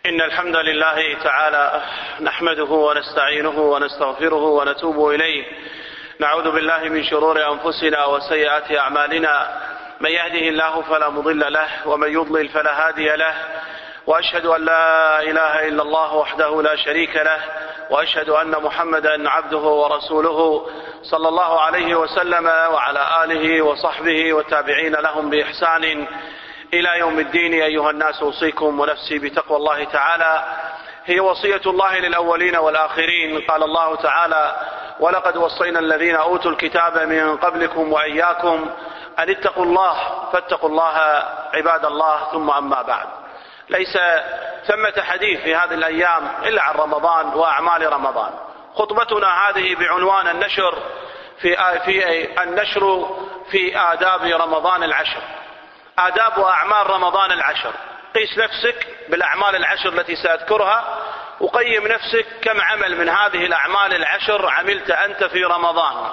إن الحمد لله تعالى نحمده ونستعينه ونستغفره ونتوب إليه. نعوذ بالله من شرور أنفسنا وسيئات أعمالنا، من يهده الله فلا مضل له ومن يضلل فلا هادي له، وأشهد أن لا إله إلا الله وحده لا شريك له، وأشهد أن محمدا عبده ورسوله صلى الله عليه وسلم وعلى آله وصحبه والتابعين لهم بإحسان إلى يوم الدين. أيها الناس، أوصيكم ونفسي بتقوى الله تعالى، هي وصية الله للأولين والآخرين. قال الله تعالى: ولقد وصينا الذين أوتوا الكتاب من قبلكم وإياكم أن اتقوا الله فاتقوا الله عباد الله. ثم أما بعد، ليس ثمة حديث في هذه الأيام إلا عن رمضان وأعمال رمضان. خطبتنا هذه بعنوان النشر في آداب رمضان العشر، آداب وأعمال رمضان العشر. قيس نفسك بالأعمال العشر التي سأذكرها، وقيم نفسك كم عمل من هذه الأعمال العشر عملت أنت في رمضان.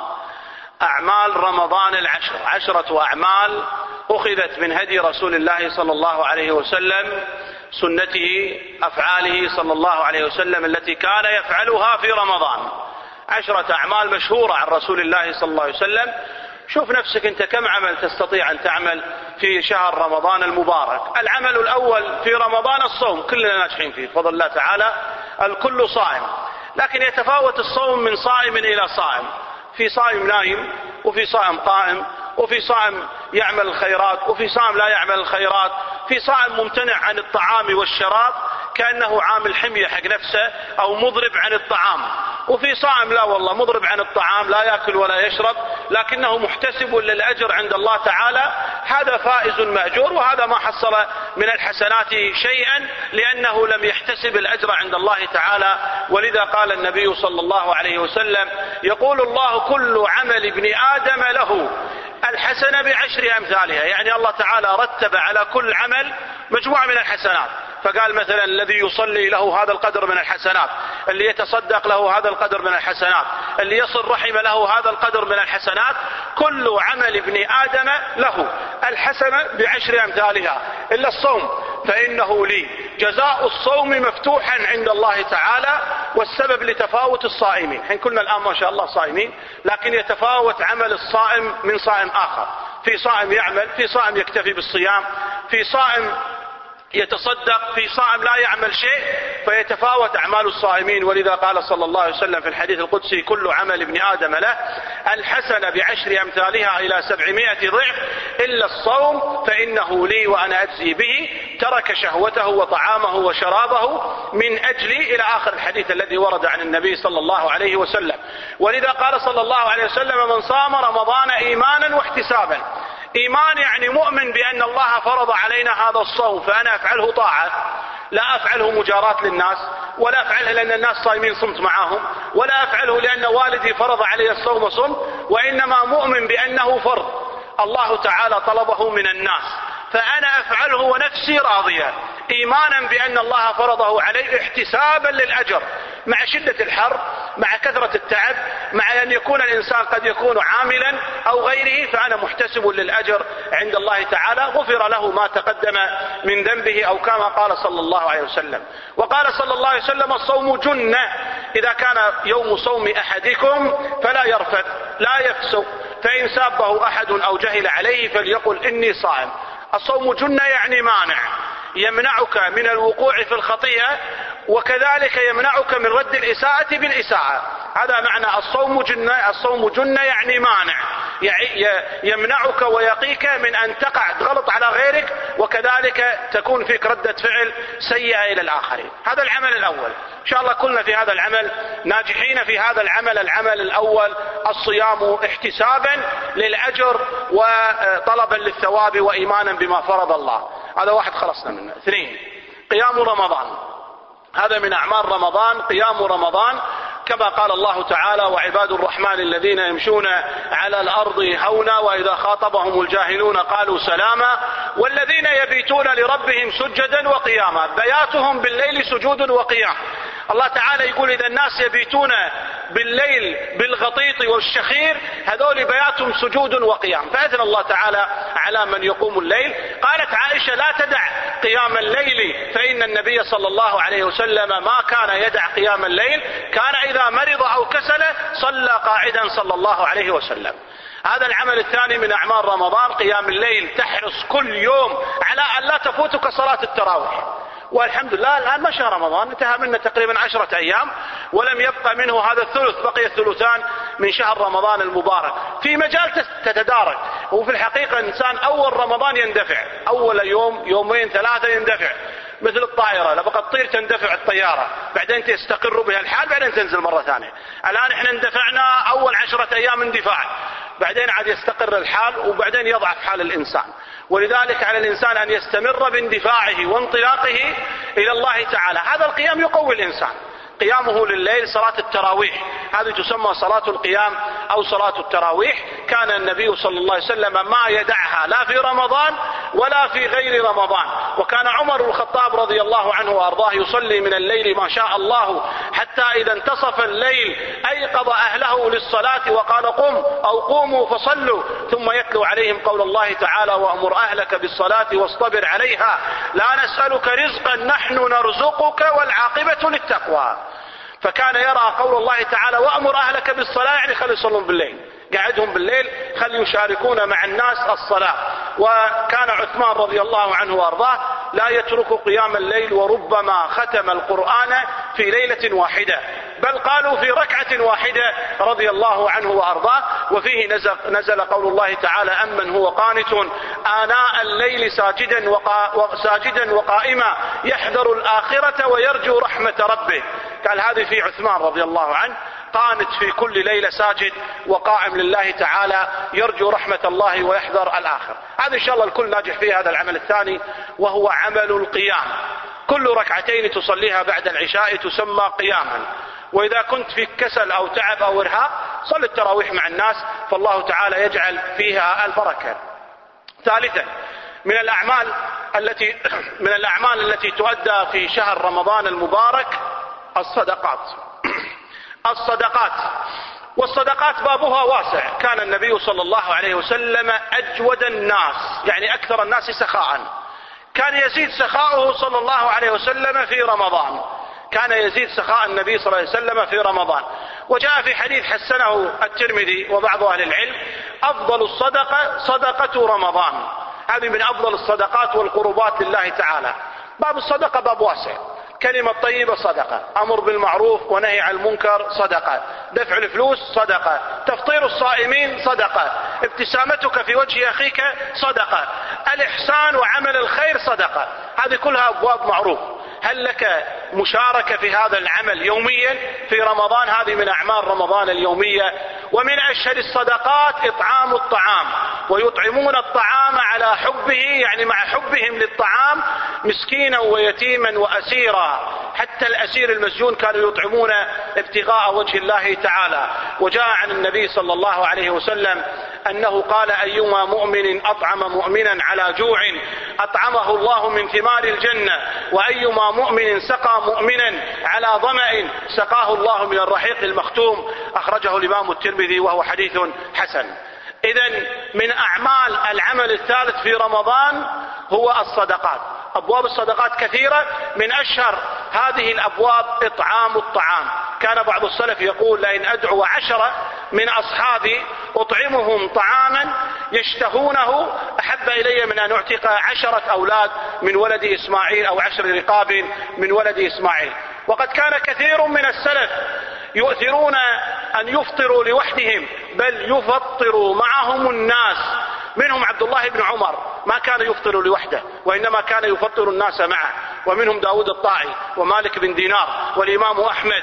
أعمال رمضان العشر 10 أعمال أخذت من هدي رسول الله صلى الله عليه وسلم، سنته، أفعاله صلى الله عليه وسلم التي كان يفعلها في رمضان. 10 أعمال مشهورة عن رسول الله صلى الله عليه وسلم. شوف نفسك أنت كم عمل تستطيع أن تعمل في شهر رمضان المبارك. العمل الأول في رمضان الصوم، كلنا ناجحين فيه بفضل الله تعالى، الكل صائم، لكن يتفاوت الصوم من صائم إلى صائم. في صائم نايم، وفي صائم قائم، وفي صائم يعمل الخيرات، وفي صائم لا يعمل الخيرات، في صائم ممتنع عن الطعام والشراب كأنه عامل حمية حق نفسه أو مضرب عن الطعام، وفي صائم لا والله مضرب عن الطعام، لا يأكل ولا يشرب لكنه محتسب للأجر عند الله تعالى. هذا فائز مأجور، وهذا ما حصل من الحسنات شيئا لأنه لم يحتسب الأجر عند الله تعالى. ولذا قال النبي صلى الله عليه وسلم: يقول الله: كل عمل ابن آدم له الحسنة ب10 أمثالها. يعني الله تعالى رتب على كل عمل مجموعة من الحسنات، فقال مثلا الذي يصلي له هذا القدر من الحسنات، اللي يتصدق له هذا القدر من الحسنات، اللي يصل رحم له هذا القدر من الحسنات. كل عمل ابن آدم له الحسنة ب10 أمثالها إلا الصوم فإنه لي. جزاء الصوم مفتوحا عند الله تعالى، والسبب لتفاوت الصائمين. حين كلنا الآن ما شاء الله صائمين، لكن يتفاوت عمل الصائم من صائم آخر. في صائم يعمل، في صائم يكتفي بالصيام، في صائم يتصدق، في صائم لا يعمل شيء، فيتفاوت أعمال الصائمين. ولذا قال صلى الله عليه وسلم في الحديث القدسي: كل عمل ابن آدم له الحسنة ب10 أمثالها إلى 700 ضعف إلا الصوم فإنه لي وأنا أجزي به. ترك شهوته وطعامه وشرابه من أجلي، إلى آخر الحديث الذي ورد عن النبي صلى الله عليه وسلم. ولذا قال صلى الله عليه وسلم: من صام رمضان إيمانا واحتسابا. إيمان يعني مؤمن بأن الله فرض علينا هذا الصوم، فأنا أفعله طاعة، لا أفعله مجاراة للناس، ولا أفعله لأن الناس صايمين صمت معهم، ولا أفعله لأن والدي فرض علي الصوم صمت، وإنما مؤمن بأنه فرض الله تعالى طلبه من الناس، فأنا أفعله ونفسي راضية، إيمانا بأن الله فرضه علي، احتسابا للأجر مع شدة الحر، مع كثرة التعب، مع أن يكون الإنسان قد يكون عاملا أو غيره، فأنا محتسب للأجر عند الله تعالى. غفر له ما تقدم من ذنبه، أو كما قال صلى الله عليه وسلم. وقال صلى الله عليه وسلم: الصوم جنة، إذا كان يوم صوم أحدكم فلا يرفث لا يفسق، فإن سابه أحد أو جهل عليه فليقل إني صائم. الصوم جنة يعني مانع، يمنعك من الوقوع في الخطيئة، وكذلك يمنعك من رد الإساءة بالإساءة. هذا معنى الصوم جنة. الصوم جنة يعني مانع، يمنعك ويقيك من أن تقع غلط على غيرك، وكذلك تكون فيك ردة فعل سيئة إلى الآخرين. هذا العمل الأول. إن شاء الله كلنا في هذا العمل ناجحين في هذا العمل. العمل الأول الصيام احتسابا للأجر وطلبا للثواب وإيمانا بما فرض الله. هذا واحد خلصنا منه. 2 قيام رمضان. هذا من أعمال رمضان، قيام رمضان، كما قال الله تعالى: وعباد الرحمن الذين يمشون على الأرض هونا وإذا خاطبهم الجاهلون قالوا سلاما والذين يبيتون لربهم سجدا وقياما. بياتهم بالليل سجود وقيام. الله تعالى يقول: إذا الناس يبيتون بالليل بالغطيط والشخير هذول بياتهم سجود وقيام، فأثنى الله تعالى على من يقوم الليل. قالت عائشة لا تدع قيام الليل فإن النبي صلى الله عليه وسلم ما كان يدع قيام الليل، كان إذا مرض أو كسل صلى قاعدا صلى الله عليه وسلم. هذا العمل الثاني من أعمال رمضان، قيام الليل. تحرص كل يوم على أن لا تفوتك صلاة التراويح، والحمد لله الآن مشى رمضان، انتهى منه تقريبا 10 أيام ولم يبقى منه هذا الثلث، بقي الثلثان من شهر رمضان المبارك. في مجال تتدارك، وفي الحقيقة الإنسان أول رمضان يندفع، أول يوم يومين 3 يندفع مثل الطائرة، لبقى تطير تندفع الطيارة، بعدين تستقر بها الحال، بعدين تنزل مرة ثانية. الآن احنا اندفعنا أول 10 أيام اندفاع، بعدين عاد يستقر الحال، وبعدين يضعف حال الإنسان. ولذلك على الإنسان أن يستمر باندفاعه وانطلاقه إلى الله تعالى. هذا القيام يقوي الإنسان، قيامه لليل، صلاة التراويح هذه تسمى صلاة القيام أو صلاة التراويح. كان النبي صلى الله عليه وسلم ما يدعها لا في رمضان ولا في غير رمضان. وكان عمر بن الخطاب رضي الله عنه وأرضاه يصلي من الليل ما شاء الله، حتى إذا انتصف الليل أيقظ أهله للصلاة وقال قم أو قوموا فصلوا، ثم يتلو عليهم قول الله تعالى وأمر أهلك بالصلاة واصطبر عليها لا نسألك رزقا نحن نرزقك والعاقبة للتقوى. فكان يرى قول الله تعالى وأمر أهلك بالصلاة يعني خلي يصلون بالليل، قعدهم بالليل خلي يشاركون مع الناس الصلاة. وكان عثمان رضي الله عنه وأرضاه لا يترك قيام الليل، وربما ختم القرآن في ليلة واحدة، بل قالوا في ركعة واحدة رضي الله عنه وأرضاه. وفيه نزل قول الله تعالى أمن هو قانت آناء الليل ساجدا وقائما يحذر الآخرة ويرجو رحمة ربه. قال هذه في عثمان رضي الله عنه، قانت في كل ليلة ساجد وقائم لله تعالى يرجو رحمة الله ويحذر الآخر. هذا إن شاء الله الكل ناجح في هذا العمل الثاني، وهو عمل القيام. كل ركعتين تصليها بعد العشاء تسمى قياما. وإذا كنت في كسل أو تعب أو إرهاق صل التراويح مع الناس، فالله تعالى يجعل فيها البركة. ثالثا من الأعمال التي تؤدى في شهر رمضان المبارك الصدقات. والصدقات بابها واسع. كان النبي صلى الله عليه وسلم أجود الناس، يعني أكثر الناس سخاء. كان يزيد سخاؤه صلى الله عليه وسلم في رمضان، كان يزيد سخاء النبي صلى الله عليه وسلم في رمضان. وجاء في حديث حسنه الترمذي وبعض أهل العلم أفضل الصدقة صدقة رمضان. هذه من أفضل الصدقات والقربات لله تعالى. باب الصدقة باب واسع. كلمة طيبة صدقة، أمر بالمعروف ونهي عن المنكر صدقة، دفع الفلوس صدقة، تفطير الصائمين صدقة، ابتسامتك في وجه أخيك صدقة، الإحسان وعمل الخير صدقة. هذه كلها أبواب معروف. هل لك مشاركة في هذا العمل يوميا في رمضان؟ هذه من أعمال رمضان اليومية. ومن أشهر الصدقات إطعام الطعام، ويطعمون الطعام على حبه، يعني مع حبهم للطعام، مسكينا ويتيما وأسيرا. حتى الأسير المسجون كانوا يطعمون ابتغاء وجه الله تعالى. وجاء عن النبي صلى الله عليه وسلم أنه قال أيما مؤمن أطعم مؤمنا على جوع أطعمه الله من ثمار الجنة، وأيما مؤمن سقى مؤمنا على ظمأ سقاه الله من الرحيق المختوم. أخرجه الإمام الترمذي وهو حديث حسن. إذن من أعمال العمل الثالث في رمضان هو الصدقات. أبواب الصدقات كثيرة، من أشهر هذه الأبواب إطعام الطعام. كان بعض السلف يقول لئن أدعو 10 من أصحابي أطعمهم طعاما يشتهونه أحب إلي من أن أعتق 10 أولاد من ولد إسماعيل أو 10 رقاب من ولد إسماعيل. وقد كان كثير من السلف يؤثرون أن يفطروا لوحدهم، بل يفطروا معهم الناس. منهم عبد الله بن عمر ما كان يفطر لوحده، وإنما كان يفطر الناس معه. ومنهم داود الطائي ومالك بن دينار والإمام أحمد،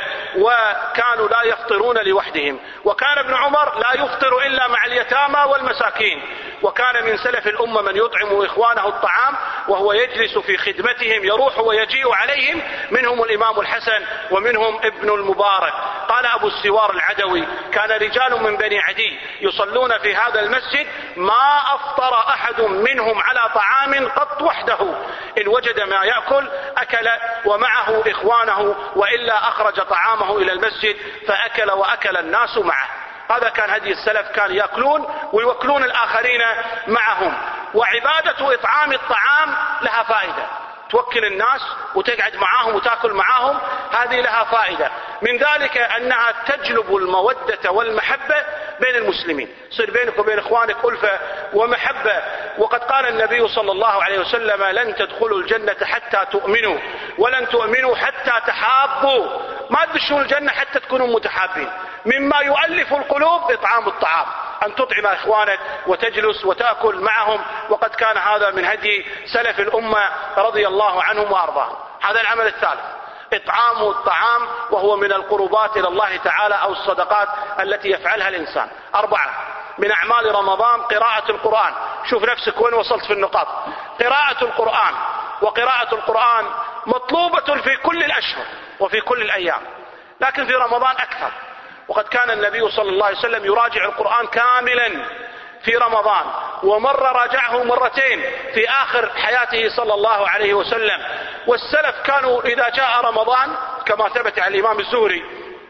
وكانوا لا يفطرون لوحدهم. وكان ابن عمر لا يفطر إلا مع اليتامى والمساكين. وكان من سلف الأمة من يطعم إخوانه الطعام وهو يجلس في خدمتهم، يروح ويجيء عليهم. منهم الإمام الحسن ومنهم ابن المبارك. قال أبو السوار العدوي كان رجال من بني عدي يصلون في هذا المسجد ما أفطر أحد منهم على طعام قط وحده، إن وجد ما يأكل أكل ومعه إخوانه، وإلا أخرج طعامه إلى المسجد فأكل وأكل الناس معه. هذا كان هدي السلف، كان يأكلون ويوكلون الآخرين معهم. وعبادة إطعام الطعام لها فائدة، توكل الناس وتقعد معاهم وتأكل معاهم، هذه لها فائدة. من ذلك أنها تجلب المودة والمحبة بين المسلمين، يصير بينك وبين إخوانك ألفة ومحبة. وقد قال النبي صلى الله عليه وسلم: لن تدخلوا الجنة حتى تؤمنوا، ولن تؤمنوا حتى تحابوا. ما تدخلوا الجنة حتى تكونوا متحابين. مما يؤلف القلوب إطعام الطعام، أن تطعم إخوانك وتجلس وتأكل معهم. وقد كان هذا من هدي سلف الأمة رضي الله عنهم وأرضاهم. هذا العمل الثالث، إطعام الطعام، وهو من القربات إلى الله تعالى أو الصدقات التي يفعلها الإنسان. 4 من أعمال رمضان قراءة القرآن. شوف نفسك وين وصلت في النقاط. قراءة القرآن، وقراءة القرآن مطلوبة في كل الأشهر وفي كل الأيام، لكن في رمضان أكثر. وقد كان النبي صلى الله عليه وسلم يراجع القرآن كاملا في رمضان، ومرة راجعه مرتين في آخر حياته صلى الله عليه وسلم. والسلف كانوا إذا جاء رمضان، كما ثبت عن الإمام الزهري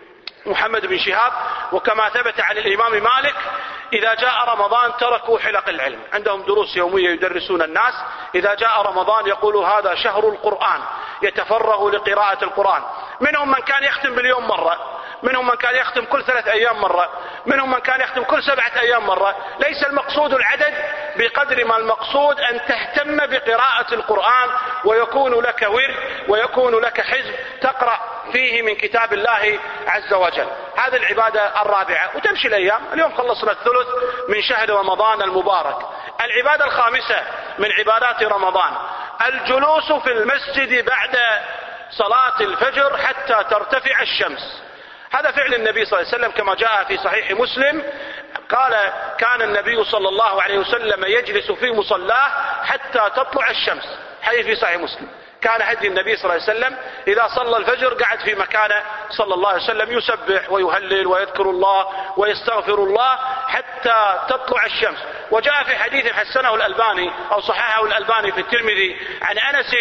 محمد بن شهاب، وكما ثبت عن الإمام مالك، إذا جاء رمضان تركوا حلق العلم، عندهم دروس يومية يدرسون الناس. إذا جاء رمضان يقولوا هذا شهر القرآن، يتفرغ لقراءة القرآن. منهم من كان يختم باليوم مرة، منهم من كان يختم كل 3 أيام مرة، منهم من كان يختم كل 7 أيام مرة. ليس المقصود العدد بقدر ما المقصود أن تهتم بقراءة القرآن، ويكون لك ورد ويكون لك حزب تقرأ فيه من كتاب الله عز وجل. هذه العبادة الرابعة. وتمشي الأيام. اليوم خلصنا الثلث من شهر رمضان المبارك. العبادة الخامسة من عبادات رمضان الجلوس في المسجد بعد صلاة الفجر حتى ترتفع الشمس. هذا فعل النبي صلى الله عليه وسلم كما جاء في صحيح مسلم، قال: كان النبي صلى الله عليه وسلم يجلس في مصلاه حتى تطلع الشمس. حديث في صحيح مسلم. كان هدي النبي صلى الله عليه وسلم إذا صلى الفجر قعد في مكانه صلى الله عليه وسلم يسبح ويهلل ويذكر الله ويستغفر الله حتى تطلع الشمس. وجاء في حديث حسنه الألباني أو صححه الألباني في الترمذي عن أنس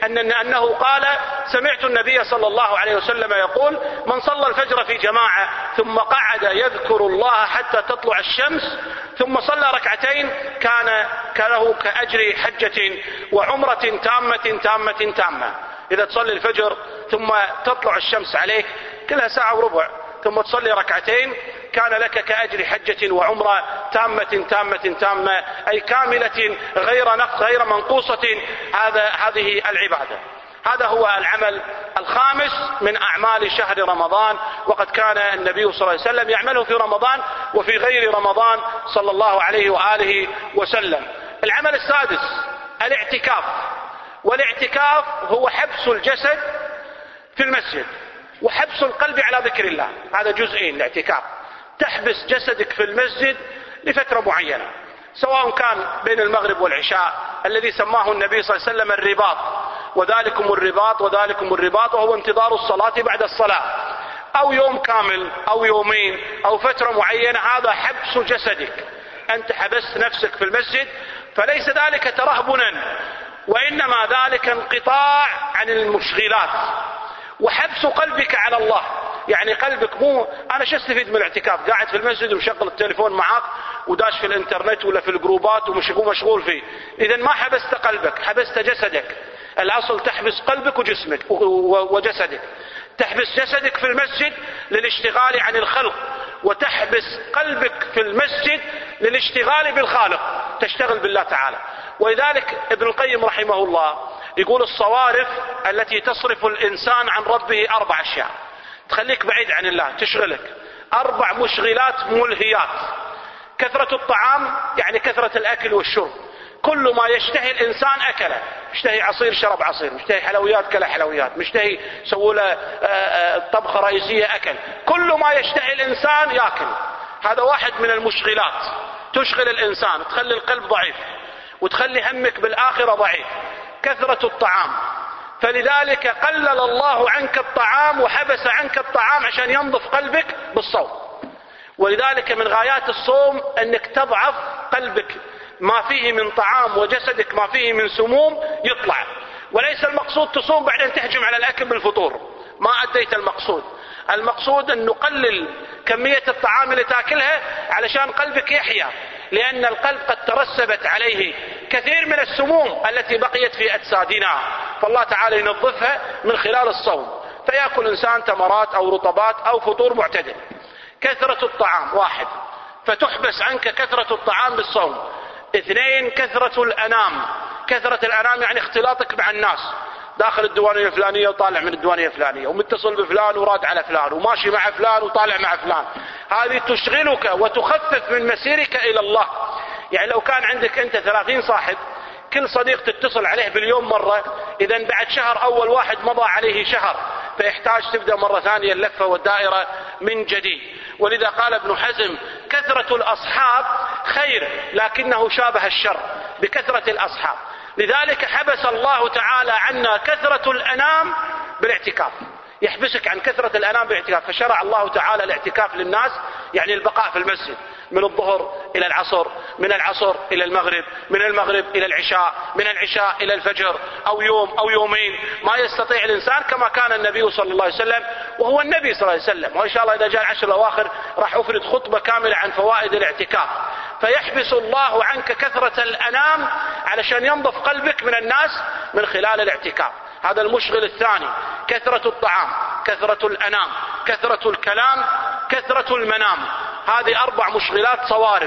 أنه قال: سمعت النبي صلى الله عليه وسلم يقول: من صلى الفجر في جماعة ثم قعد يذكر الله حتى تطلع الشمس ثم صلى ركعتين كان له كأجر حجة وعمرة تامة. إذا تصلي الفجر ثم تطلع الشمس عليك كلها ساعة وربع، ثم تصلي ركعتين، كان لك كأجر حجة وعمرة تامة، أي كاملة غير منقوصة. هذه العبادة. هذا هو العمل الخامس من أعمال شهر رمضان، وقد كان النبي صلى الله عليه وسلم يعمله في رمضان وفي غير رمضان صلى الله عليه وآله وسلم. العمل السادس الاعتكاف. والاعتكاف هو حبس الجسد في المسجد وحبس القلب على ذكر الله. هذا جزئين الاعتكاف. تحبس جسدك في المسجد لفترة معينة، سواء كان بين المغرب والعشاء الذي سماه النبي صلى الله عليه وسلم الرباط، وذلكم الرباط وهو انتظار الصلاة بعد الصلاة، أو يوم كامل أو يومين أو فترة معينة. هذا حبس جسدك، أنت حبست نفسك في المسجد، فليس ذلك ترهبنا، وإنما ذلك انقطاع عن المشغلات وحبس قلبك على الله. يعني قلبك مو أنا شو استفيد من الاعتكاف؟ قاعد في المسجد ومشغل التليفون معك وداش في الانترنت ولا في الجروبات ومشغول فيه. إذا ما حبست قلبك، حبست جسدك. الأصل تحبس قلبك وجسمك وجسدك. تحبس جسدك في المسجد للاشتغال عن الخلق، وتحبس قلبك في المسجد للاشتغال بالخالق، تشتغل بالله تعالى. ولذلك ابن القيم رحمه الله يقول: الصوارف التي تصرف الإنسان عن ربه 4 أشياء تخليك بعيد عن الله، تشغلك. 4 مشغلات ملهيات. كثرة الطعام، يعني كثرة الأكل والشرب، كل ما يشتهي الإنسان أكله، مشتهي عصير شرب عصير، مشتهي حلويات كلا حلويات، مشتهي سووا له طبخة رئيسية أكل، كل ما يشتهي الإنسان يأكل. هذا واحد من المشغلات تشغل الإنسان، تخلي القلب ضعيف وتخلي همك بالآخرة ضعيف. كثرة الطعام، فلذلك قلل الله عنك الطعام وحبس عنك الطعام عشان ينظف قلبك بالصوم. ولذلك من غايات الصوم أنك تضعف قلبك، ما فيه من طعام وجسدك ما فيه من سموم يطلع. وليس المقصود تصوم بعدين تهجم على الأكل بالفطور، ما أديت المقصود. المقصود أن نقلل كمية الطعام اللي تاكلها علشان قلبك يحيا، لأن القلب قد ترسبت عليه كثير من السموم التي بقيت في أجسادنا، فالله تعالى ينظفها من خلال الصوم. فيأكل إنسان تمرات أو رطبات أو فطور معتدل. كثرة الطعام 1، فتحبس عنك كثرة الطعام بالصوم. 2، كثرة الأنام. كثرة الأنام يعني اختلاطك مع الناس، داخل الديوانية الفلانية وطالع من الديوانية الفلانية، ومتصل بفلان وراد على فلان، وماشي مع فلان وطالع مع فلان. هذه تشغلك وتخفف من مسيرك إلى الله. يعني لو كان عندك أنت 30 صاحب، كل صديق تتصل عليه باليوم مرة، إذا بعد شهر أول واحد مضى عليه شهر، فيحتاج تبدأ مرة ثانية اللفة والدائرة من جديد. ولذا قال ابن حزم: كثرة الأصحاب خير لكنه شابه الشر بكثرة الأصحاب. لذلك حبس الله تعالى عنا كثرة الأنام بالاعتكاف، يحبسك عن كثرة الأنام بالاعتكاف. فشرع الله تعالى الاعتكاف للناس، يعني البقاء في المسجد من الظهر إلى العصر، من العصر إلى المغرب، من المغرب إلى العشاء، من العشاء إلى الفجر، أو يوم أو يومين ما يستطيع الإنسان، كما كان النبي صلى الله عليه وسلم، وهو النبي صلى الله عليه وسلم. وإن شاء الله إذا جاء العشر الأواخر راح أفرد خطبة كاملة عن فوائد الاعتكاف. فيحبس الله عنك كثرة الأنام علشان ينظف قلبك من الناس من خلال الاعتكاف. هذا المشغل الثاني. كثرة الطعام، كثرة الأنام، كثرة الكلام، كثرة المنام. هذه 4 مشغلات صوارف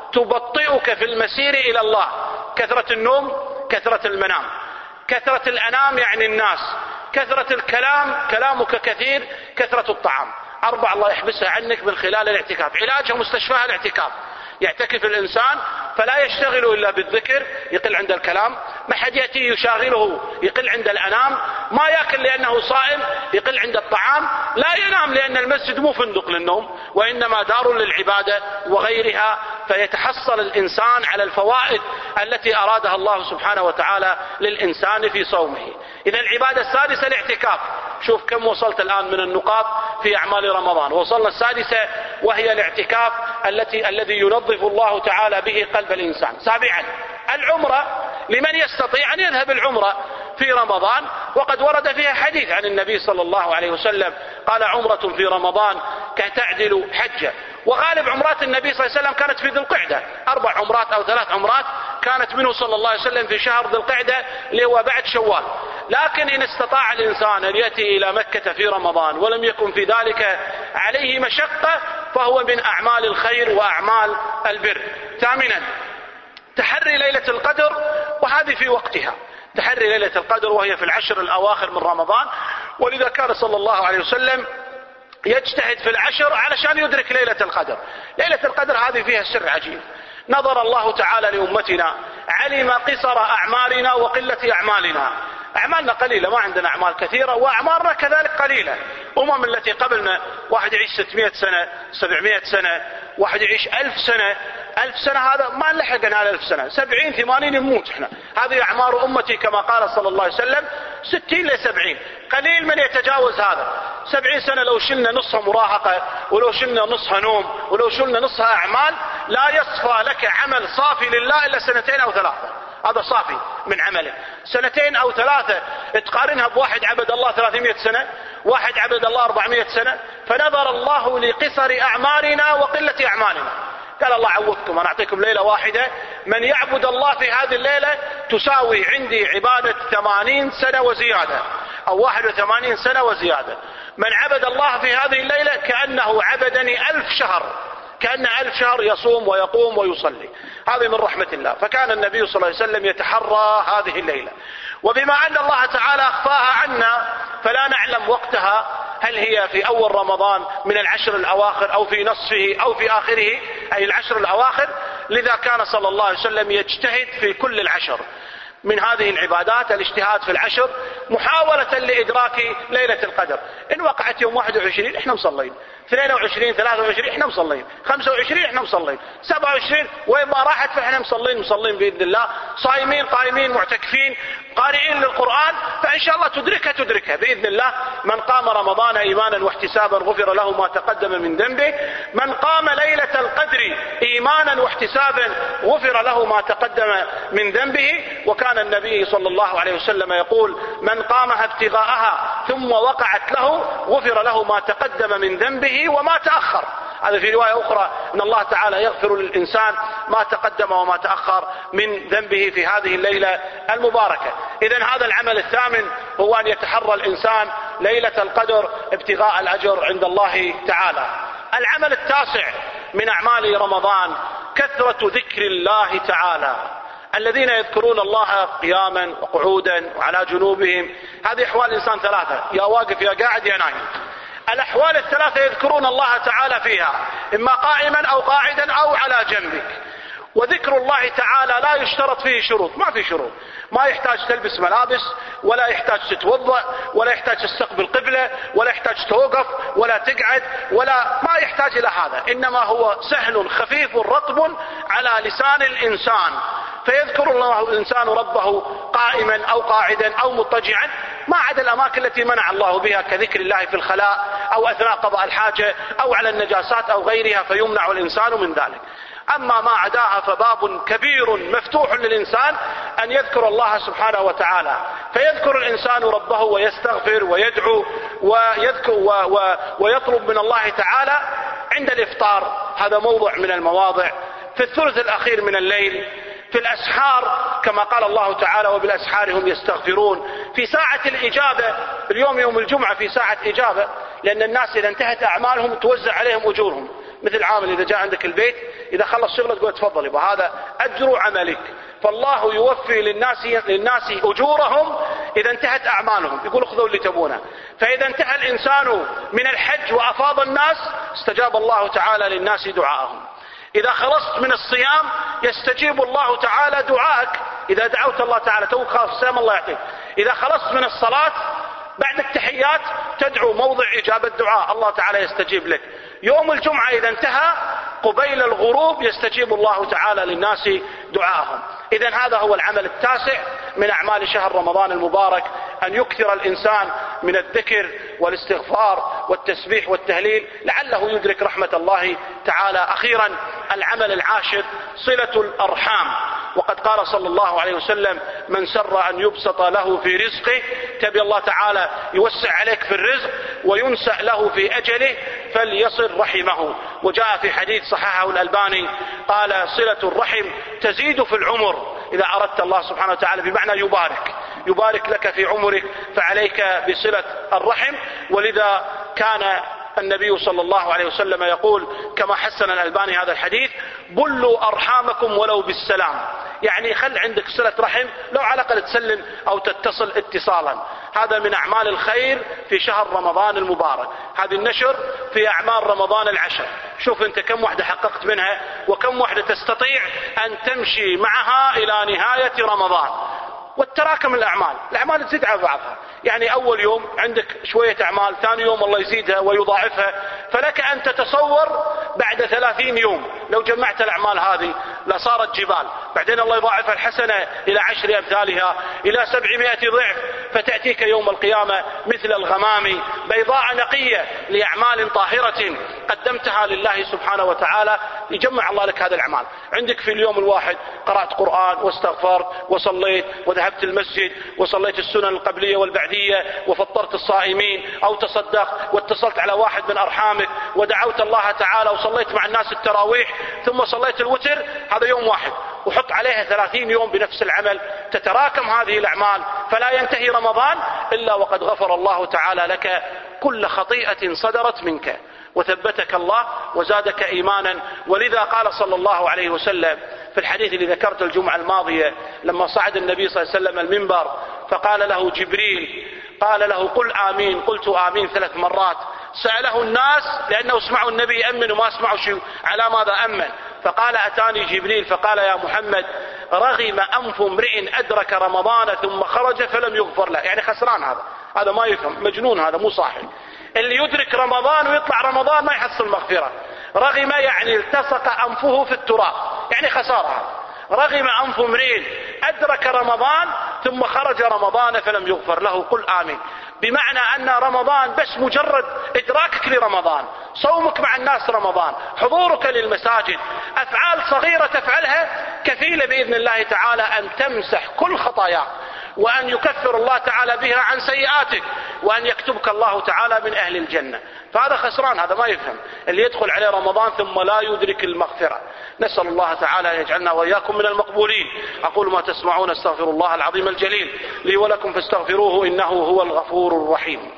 تبطئك في المسير إلى الله. كثرة النوم، كثرة المنام، كثرة الأنام يعني الناس، كثرة الكلام كلامك كثير، كثرة الطعام. 4 الله يحبسها عنك من خلال الاعتكاف. علاجها مستشفاها الاعتكاف. يعتكف الإنسان فلا يشتغل إلا بالذكر، يقل عند الكلام، ما حد يأتي يشاغله، يقل عند الأنام، ما يأكل لأنه صائم، يقل عند الطعام، لا ينام لأن المسجد مو فندق للنوم وإنما دار للعبادة وغيرها. فيتحصل الإنسان على الفوائد التي أرادها الله سبحانه وتعالى للإنسان في صومه. إذا العبادة السادسة الاعتكاف. شوف كم وصلت الآن من النقاط في أعمال رمضان. وصلنا السادسة وهي الاعتكاف الذي ينظف الله تعالى به قلب الإنسان. 7، العمرة لمن يستطيع أن يذهب العمرة في رمضان، وقد ورد فيها حديث عن النبي صلى الله عليه وسلم قال: عمرة في رمضان كتعدل حجة. وغالب عمرات النبي صلى الله عليه وسلم كانت في ذي القعدة، 4 عمرات أو 3 عمرات كانت منه صلى الله عليه وسلم في شهر ذي القعدة اللي هو بعد شوال. لكن إن استطاع الإنسان أن يأتي إلى مكة في رمضان ولم يكن في ذلك عليه مشقة فهو من أعمال الخير وأعمال البر. 8، تحري ليلة القدر، وهذه في وقتها. تحري ليلة القدر وهي في العشر الأواخر من رمضان، ولذا كان صلى الله عليه وسلم يجتهد في العشر علشان يدرك ليلة القدر. ليلة القدر هذه فيها سر عجيب. نظر الله تعالى لأمتنا، علم قصر أعمالنا وقلة أعمالنا. أعمالنا قليلة، ما عندنا أعمال كثيرة، وأعمارنا كذلك قليلة. التي قبلنا واحد يعيش 600 سنة 700 سنة، واحد يعيش 1000 سنة. 1000 سنة هذا ما نلحقنا على 1000 سنة، 70 80 نموت احنا. هذه أعمار أمتي كما قال صلى الله عليه وسلم 60 ل 70. قليل من يتجاوز هذا. 70 سنة لو شلنا نصها مراهقة، ولو شلنا نصها نوم، ولو شلنا نصها أعمال، لا يصفى لك عمل صافي لله إلا 2 أو 3. هذا صافي من عمله. 2 أو 3 تقارنها بواحد عبد الله 300 سنة، واحد عبد الله 400 سنة. فنظر الله لقصر أعمارنا وقلة أعمالنا. قال الله: عوضكم، أنا أعطيكم ليلة واحدة من يعبد الله في هذه الليلة تساوي عندي عبادة 80 سنة وزيادة، أو 81 سنة وزيادة. من عبد الله في هذه الليلة كأنه عبدني 1000 شهر، كأن 1000 شهر يصوم ويقوم ويصلي. هذه من رحمة الله. فكان النبي صلى الله عليه وسلم يتحرى هذه الليلة. وبما أن الله تعالى أخفاها عنا فلا نعلم وقتها، هل هي في أول رمضان من العشر الأواخر أو في نصفه أو في آخره، أي العشر الأواخر. لذا كان صلى الله عليه وسلم يجتهد في كل العشر من هذه العبادات، الاجتهاد في العشر محاولة لإدراك ليلة القدر. إن وقعت يوم 21 إحنا مصلين، 22 23 احنا مصلين، 25 احنا مصلين، 27 وين ما راحت فاحنا مصلين بإذن الله، صايمين قائمين معتكفين قارئين للقرآن، فإن شاء الله تدركها بإذن الله. من قام رمضان إيمانا واحتسابا غفر له ما تقدم من ذنبه، من قام ليلة القدر إيمانا واحتسابا غفر له ما تقدم من ذنبه. وكان النبي صلى الله عليه وسلم يقول: من قامها ابتغاءها ثم وقعت له غفر له ما تقدم من ذنبه وما تأخر. هذا في رواية أخرى أن الله تعالى يغفر للإنسان ما تقدم وما تأخر من ذنبه في هذه الليلة المباركة. إذن هذا العمل الثامن هو أن يتحرى الإنسان ليلة القدر ابتغاء الأجر عند الله تعالى. العمل التاسع من أعمال رمضان كثرة ذكر الله تعالى. الذين يذكرون الله قياما وقعودا وعلى جنوبهم، هذه أحوال الإنسان ثلاثة: يا واقف يا قاعد يا نايم. الأحوال الثلاثة يذكرون الله تعالى فيها، إما قائما أو قاعدا أو على جنبك. وذكر الله تعالى لا يشترط فيه شروط، ما في شروط، ما يحتاج تلبس ملابس، ولا يحتاج تتوضأ، ولا يحتاج تستقبل قبلة، ولا يحتاج توقف ولا تقعد، ما يحتاج إلى هذا، إنما هو سهل خفيف رطب على لسان الإنسان. فيذكر الله الإنسان ربه قائما أو قاعدا أو مضطجعا، ما عدا الأماكن التي منع الله بها كذكر الله في الخلاء أو أثناء قضاء الحاجة أو على النجاسات أو غيرها، فيمنع الإنسان من ذلك. أما ما عداها فباب كبير مفتوح للإنسان أن يذكر الله سبحانه وتعالى. فيذكر الإنسان ربه ويستغفر ويدعو ويطلب من الله تعالى عند الإفطار، هذا موضع من المواضع، في الثلث الأخير من الليل، في الأسحار كما قال الله تعالى: وبالأسحار هم يستغفرون، في ساعة الإجابة. اليوم يوم الجمعة في ساعة إجابة، لأن الناس إذا انتهت أعمالهم توزع عليهم أجورهم، مثل عامل إذا جاء عندك البيت إذا خلص شغله تقول تفضل يبقى هذا أجر عملك، فالله يوفي للناس أجورهم إذا انتهت أعمالهم، يقول خذوا اللي تبونه. فإذا انتهى الإنسان من الحج وأفاض الناس استجاب الله تعالى للناس دعاءهم. إذا خلصت من الصيام يستجيب الله تعالى دعائك، إذا دعوت الله تعالى توك خلاص الصيام الله يعطيك. إذا خلصت من الصلاة بعد التحيات تدعو موضع إجابة دعاء، الله تعالى يستجيب لك. يوم الجمعة إذا انتهى قبيل الغروب يستجيب الله تعالى للناس دعاءهم. إذن هذا هو العمل التاسع من أعمال شهر رمضان المبارك، أن يكثر الإنسان من الذكر والاستغفار والتسبيح والتهليل لعله يدرك رحمة الله تعالى. أخيرا العمل العاشر صلة الأرحام. وقد قال صلى الله عليه وسلم: من سر أن يبسط له في رزقه، تبي الله تعالى يوسع عليك في الرزق وينسأ له في أجله، فليصل رحمه. وجاء في حديث صححه الألباني قال: صلة الرحم تزيد في العمر إذا أردت الله سبحانه وتعالى، بمعنى يبارك لك في عمرك، فعليك بصلة الرحم. ولذا كان النبي صلى الله عليه وسلم يقول كما حسن الألباني هذا الحديث: بلوا أرحامكم ولو بالسلام، يعني خل عندك صلة رحم لو على الأقل تسلم أو تتصل اتصالا. هذا من أعمال الخير في شهر رمضان المبارك. هذه النشر في أعمال رمضان العشر، شوف أنت كم واحدة حققت منها وكم واحدة تستطيع أن تمشي معها إلى نهاية رمضان. والتراكم الأعمال تزيد على بعضها، يعني أول يوم عندك شوية أعمال، ثاني يوم الله يزيدها ويضاعفها، فلك أن تتصور بعد 30 يوم لو جمعت الأعمال هذه لصارت جبال، بعدين الله يضاعفها الحسنة إلى 10 أمثالها إلى 700 ضعف، فتأتيك يوم القيامة مثل الغمام بيضاء نقية لأعمال طاهرة قدمتها لله سبحانه وتعالى. يجمع الله لك هذه الأعمال. عندك في اليوم الواحد قرأت قرآن واستغفرت وصليت وذهبت المسجد وصليت السنن القبلية والبعدية وفطرت الصائمين، أو تصدق واتصلت على واحد من أرحامك ودعوت الله تعالى وصليت مع الناس التراويح ثم صليت الوتر، هذا يوم واحد، وحط عليها 30 يوم بنفس العمل، تتراكم هذه الأعمال، فلا ينتهي رمضان إلا وقد غفر الله تعالى لك كل خطيئة صدرت منك، وثبتك الله وزادك إيمانا. ولذا قال صلى الله عليه وسلم في الحديث اللي ذكرت الجمعة الماضية لما صعد النبي صلى الله عليه وسلم المنبر فقال له جبريل، قال له قل آمين، قلت آمين 3 مرات. سأله الناس لأنه سمعوا النبي يأمن وما سمعوا شيء على ماذا أمن، فقال أتاني جبريل فقال يا محمد رغم أنف امرئ أدرك رمضان ثم خرج فلم يغفر له، يعني خسران، هذا ما يفهم، مجنون، هذا مو صاحي. اللي يدرك رمضان ويطلع رمضان ما يحصل مغفرة. رغم يعني التصق أنفه في التراب، يعني خسارة. رغم أنف امرئ أدرك رمضان ثم خرج رمضان فلم يغفر له. قل آمين. بمعنى أن رمضان بس مجرد إدراكك لرمضان، صومك مع الناس رمضان، حضورك للمساجد، أفعال صغيرة تفعلها كفيلة بإذن الله تعالى أن تمسح كل خطاياك، وأن يكفر الله تعالى بها عن سيئاتك، وأن يكتبك الله تعالى من أهل الجنة. فهذا خسران، هذا ما يفهم اللي يدخل عليه رمضان ثم لا يدرك المغفرة. نسأل الله تعالى أن يجعلنا وإياكم من المقبولين. أقول ما تسمعون، استغفر الله العظيم الجليل لي ولكم فاستغفروه إنه هو الغفور الرحيم.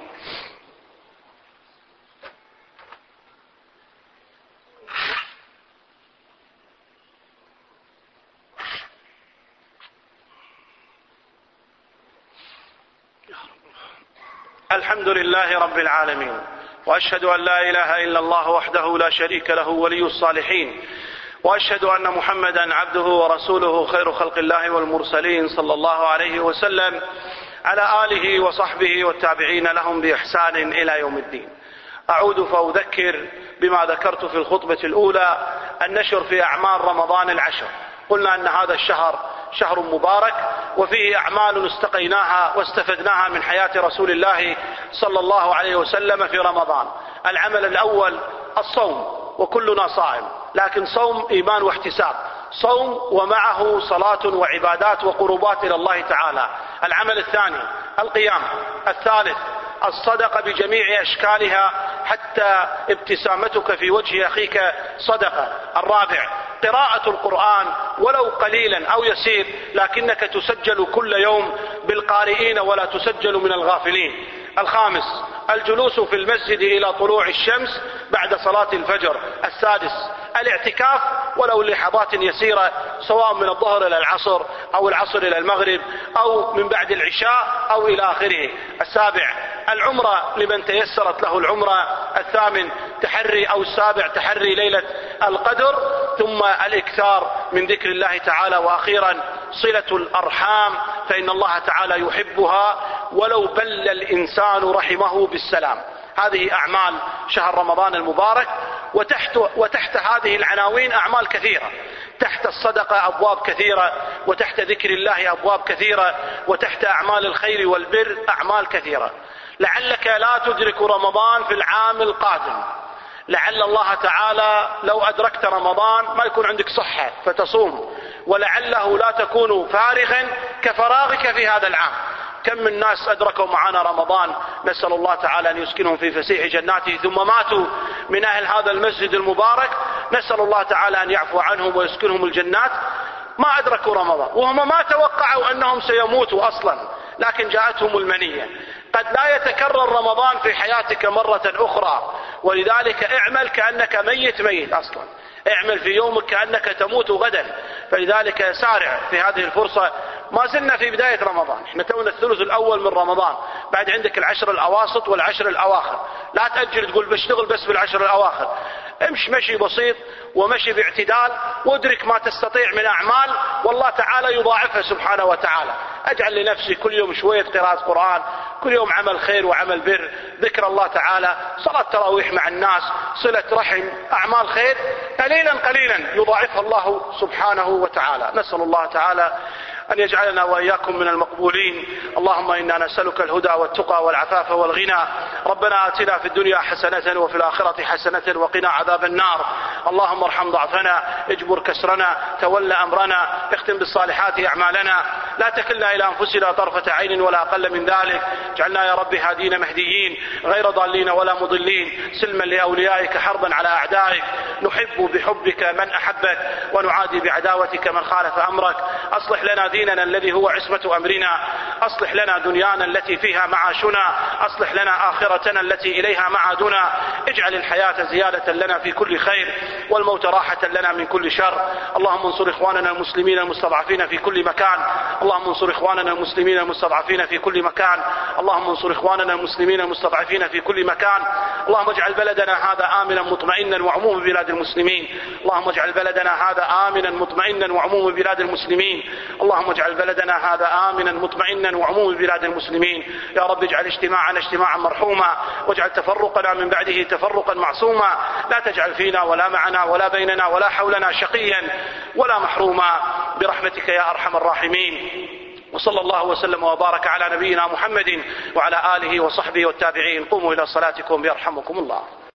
الحمد لله رب العالمين، وأشهد أن لا إله إلا الله وحده لا شريك له ولي الصالحين، وأشهد أن محمدا عبده ورسوله خير خلق الله والمرسلين صلى الله عليه وسلم على آله وصحبه والتابعين لهم بإحسان إلى يوم الدين. أعود فأذكر بما ذكرت في الخطبة الأولى، النشر في أعمال رمضان العشر. قلنا أن هذا الشهر شهر مبارك وفيه أعمال استقيناها واستفدناها من حياة رسول الله صلى الله عليه وسلم في رمضان. العمل الأول الصوم، وكلنا صائم، لكن صوم إيمان واحتساب، صوم ومعه صلاة وعبادات وقربات إلى الله تعالى. العمل الثاني القيام. الثالث الصدقة بجميع أشكالها حتى ابتسامتك في وجه أخيك صدقة. الرابع قراءة القرآن ولو قليلا أو يسير، لكنك تسجل كل يوم بالقارئين ولا تسجل من الغافلين. الخامس الجلوس في المسجد إلى طلوع الشمس بعد صلاة الفجر. السادس الاعتكاف ولو لحظات يسيرة، سواء من الظهر إلى العصر أو العصر إلى المغرب أو من بعد العشاء أو إلى آخره. السابع العمرة لمن تيسرت له العمرة. الثامن تحري أو السابع تحري ليلة القدر. ثم الإكثار من ذكر الله تعالى. وأخيرا صلة الأرحام، فإن الله تعالى يحبها ولو بل الإنسان رحمه بالسلام. هذه أعمال شهر رمضان المبارك، وتحت هذه العناوين أعمال كثيرة. تحت الصدقة أبواب كثيرة، وتحت ذكر الله أبواب كثيرة، وتحت أعمال الخير والبر أعمال كثيرة. لعلك لا تدرك رمضان في العام القادم، لعل الله تعالى لو أدركت رمضان ما يكون عندك صحة فتصوم، ولعله لا تكون فارغا كفراغك في هذا العام. كم من ناس أدركوا معنا رمضان، نسأل الله تعالى أن يسكنهم في فسيح جناته، ثم ماتوا من أهل هذا المسجد المبارك، نسأل الله تعالى أن يعفو عنهم ويسكنهم الجنات، ما أدركوا رمضان وهم ما توقعوا أنهم سيموتوا أصلا، لكن جاءتهم المنية. قد لا يتكرر رمضان في حياتك مرة أخرى، ولذلك اعمل كأنك ميت أصلا، اعمل في يومك كأنك تموت غدا. فلذلك سارع في هذه الفرصة. ما زلنا في بداية رمضان، احنا تونا الثلث الأول من رمضان، بعد عندك العشر الأواسط والعشر الأواخر. لا تأجل تقول بشتغل بس بالعشر الأواخر، امشي مشي بسيط ومشي باعتدال، وادرك ما تستطيع من أعمال والله تعالى يضاعفها سبحانه وتعالى. اجعل لنفسي كل يوم شوية قراءة قرآن، كل يوم عمل خير وعمل بر، ذكر الله تعالى، صلاة تراويح مع الناس، صلة رحم، أعمال خير، قليلا يضاعفها الله سبحانه وتعالى. نسأل الله تعالى أن يجعلنا وإياكم من المقبولين. اللهم إنا نسألك الهدى والتقى والعفاف والغنى. ربنا آتنا في الدنيا حسنة وفي الآخرة حسنة وقنا عذاب النار. اللهم ارحم ضعفنا، اجبر كسرنا، تولى أمرنا، اختم بالصالحات أعمالنا، لا تكلنا إلى أنفسنا طرفة عين ولا أقل من ذلك. اجعلنا يا رب هادين مهديين غير ضالين ولا مضلين، سلما لأوليائك حربا على أعدائك. نحب بحبك من أحبك ونعادي بعداوتك من خالف أمرك. أصلح لنا ديننا الذي هو عصمة أمرنا، أصلح لنا دنيانا التي فيها معاشنا، أصلح لنا آخرتنا التي إليها معادنا. اجعل الحياة زيادة لنا في كل خير والموت راحة لنا من كل شر. اللهم انصر إخواننا المسلمين المستضعفين في كل مكان، اللهم انصر إخواننا المسلمين المستضعفين في كل مكان. اللهم انصر إخواننا المسلمين المستضعفين في كل مكان. اللهم اجعل بلدنا هذا آمنا مطمئنا وعموم بلاد المسلمين. اللهم اجعل بلدنا هذا آمنا مطمئنا وعموم بلاد المسلمين. اللهم اجعل بلدنا هذا آمنا مطمئنا وعموم بلاد المسلمين. يا رب اجعل اجتماعنا اجتماعا مرحوما، واجعل تفرقنا من بعده تفرقا معصوما. لا تجعل فينا ولا معنا ولا بيننا ولا حولنا شقيا ولا محروما برحمتك يا أرحم الراحمين. وصلى الله وسلم وبارك على نبينا محمد وعلى آله وصحبه والتابعين. قوموا إلى صلاتكم يرحمكم الله.